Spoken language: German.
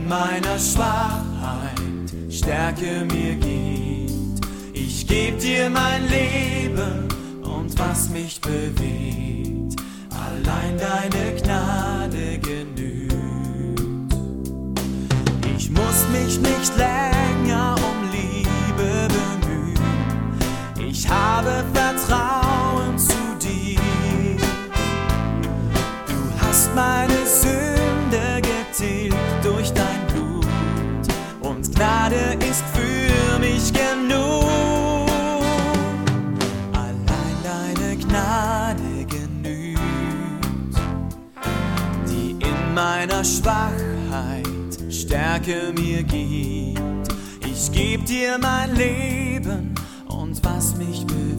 meiner Schwachheit Stärke mir gibt. Ich geb dir mein Leben und was mich bewegt. Allein deine Gnade genügt. Ich muss mich nicht länger um Liebe bemühen. Ich habe Vertrauen zu dir. Du hast meine Sünde getilgt durch dein Blut und Gnade ist für mich genug. Allein deine Gnade genügt, die in meiner Schwachheit Stärke mir gibt. Ich geb dir mein Leben und was mich bewegt.